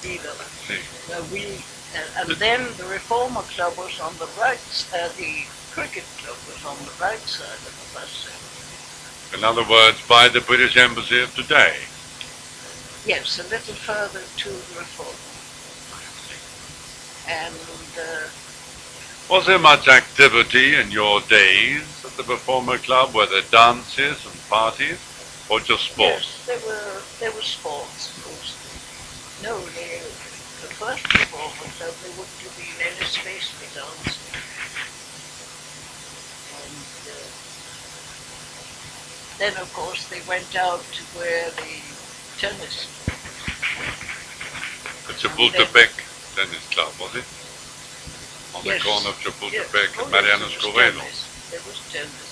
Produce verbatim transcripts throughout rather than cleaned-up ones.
either. See. Uh, we, uh, and then the Reformer Club was on the right, uh, the Cricket Club was on the right side of the bus. In other words, by the British Embassy of today. Yes, a little further to the Reformer. And uh, was there much activity in your days at the Reformer Club? Were there dances and parties, or just sports? Yes, there were there were sports mostly. No, they, the first Reformer Club there wouldn't have been any space for dancing. And uh, then, of course, they went out to where the tennis. The Chapultepec Tennis Club, was it? On yes, the corner of Chapultepec yes. and Oh, Mariano yes, Escobedo. There was tennis.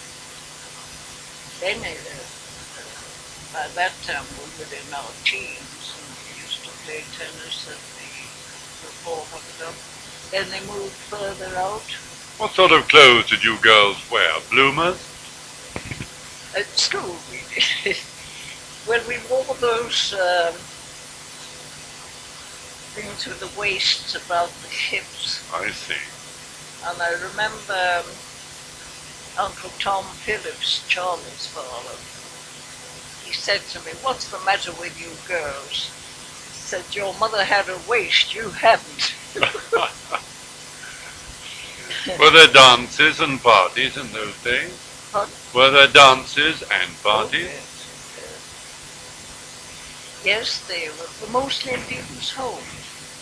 Then, uh, by that time, we were in our teens and we used to play tennis at the Reformer Club. Then they moved further out. What sort of clothes did you girls wear? Bloomers? At school, we did. Well, we wore those um, things with the waists about the hips. I see. And I remember um, Uncle Tom Phillips, Charlie's father, he said to me, "What's the matter with you girls?" He said, "Your mother had a waist, you hadn't." Were there dances and parties in those days? But, Were there dances and parties? Oh, yes, yes, they were mostly in people's homes.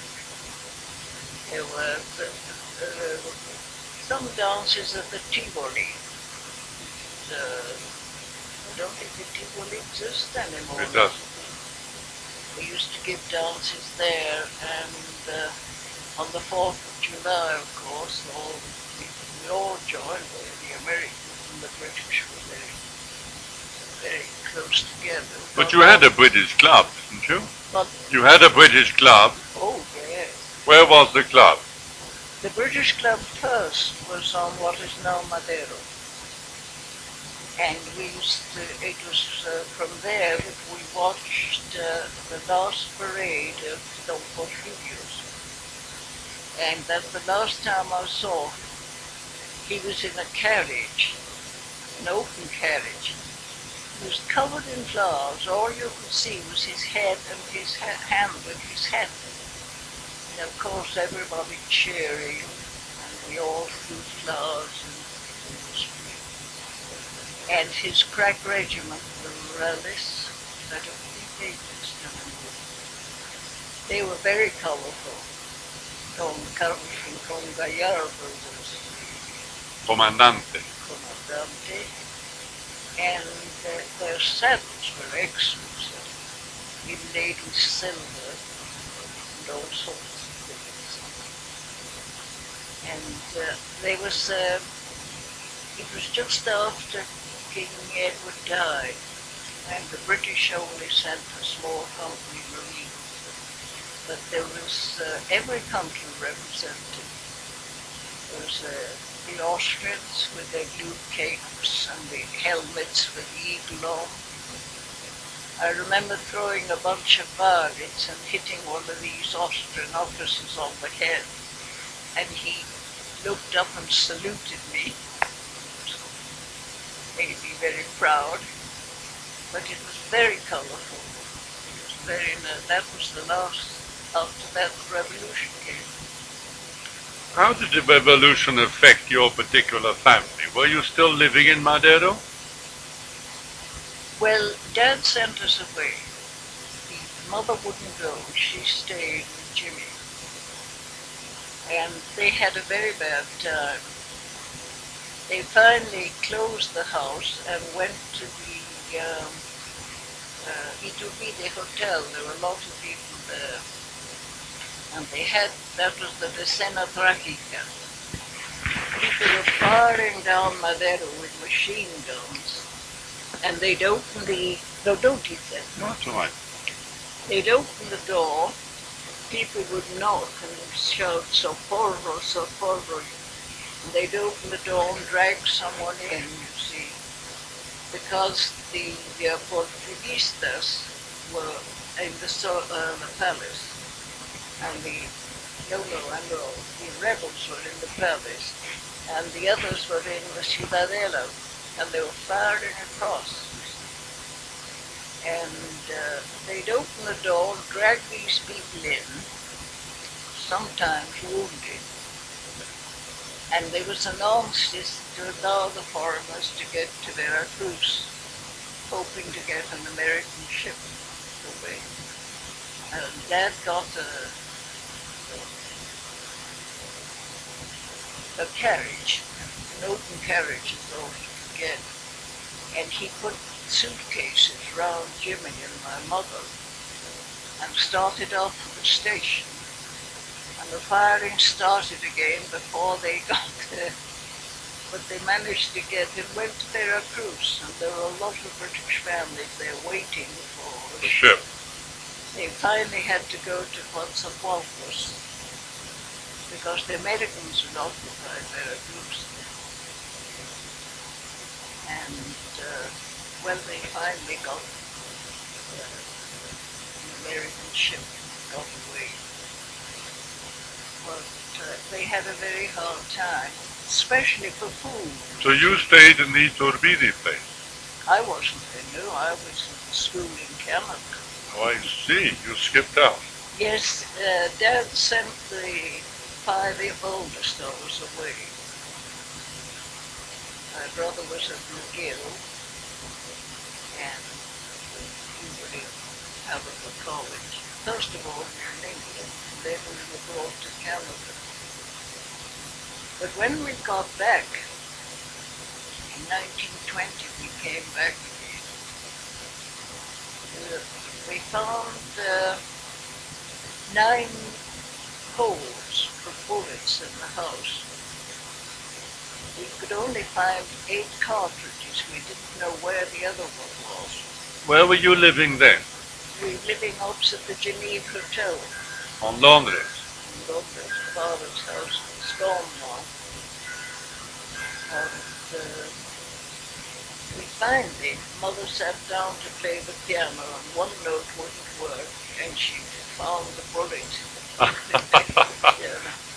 There were uh, uh, some dances at the Tivoli. Uh, I don't think the Tivoli exists anymore. It does. We used to give dances there, and uh, on the fourth of July, of course, all, we, we all joined there. The Americans and the British were very, very close together. But you had a British club, didn't you? But, You had a British club. oh, yes. Where was the club? The British Club first was on what is now Madero. And we used to, it was uh, from there that we watched uh, the last parade of Don Porfirio's. And that's the last time I saw him. He was in a carriage, an open carriage. He was covered in flowers. All you could see was his head and his ha- hand with his hat. And of course everybody cheering, and we all threw flowers in the street. And his crack regiment, the Rurales, I don't think they exist anymore. They were very colorful. Don Carlos Con Gallardo was Comandante. the comandante, and uh, their saddles were excellent, inlaid with silver and all sorts. And uh, there was, uh, it was just after King Edward died, and the British only sent a small company marines, but there was uh, every country represented. There was uh, the Austrians with their blue capes and the helmets with the eagle on. I remember throwing a bunch of barlets and hitting one of these Austrian officers on the head, and he looked up and saluted me. Made me very proud, but it was very colorful. It was very, that was the last, after that the revolution came. How did the revolution affect your particular family? Were you still living in Madero? Well, Dad sent us away. The mother wouldn't go, she stayed with Jimmy. And they had a very bad time. They finally closed the house and went to the um, uh, Iturbide Hotel. There were a lot of people there. And they had, that was the Decena Tragica. People were firing down Madero with machine guns. And they'd open the, no, don't eat that. That's all right. They'd open the door, people would knock and shout, "Socorro, socorro." And they'd open the door and drag someone in, you see, because the uh, Portuguistas were in the, uh, the palace. and the no, no, I'm wrong. The rebels were in the province, and the others were in the Ciudadela, and they were firing across. And uh, they'd open the door, drag these people in, sometimes wounded, and there was an armistice to allow the foreigners to get to Veracruz, hoping to get an American ship away. And Dad got a, a carriage, an open carriage is all he could get, and he put suitcases round Jimmy and my mother and started off for the station. And the firing started again before they got there. But they managed to get it, went to Veracruz, and there were a lot of British families there waiting for The ship. They finally had to go to Coatzacoalcos because the Americans had occupied Veracruz. And uh, when they finally got uh, the American ship got away, but uh, they had a very hard time, especially for food. So you stayed in the Iturbide place? I wasn't there, no, I was in school in Canada. Oh, I see. You skipped out. Yes, uh, Dad sent the five oldest of us away. My brother was at McGill, and he was in Haverford College. First of all, we were in England, and then we were brought to Canada. But when we got back, in nineteen twenty, we came back again. Uh, we found uh, nine holes for bullets in the house. We could only find eight cartridges. We didn't know where the other one was. Where were you living then? We were living opposite the Geneva Hotel. On Londres? In Londres, father's house. It's gone now. And uh, we finally, Mother sat down to play the piano and one note wouldn't work and she found the bullet. Yeah.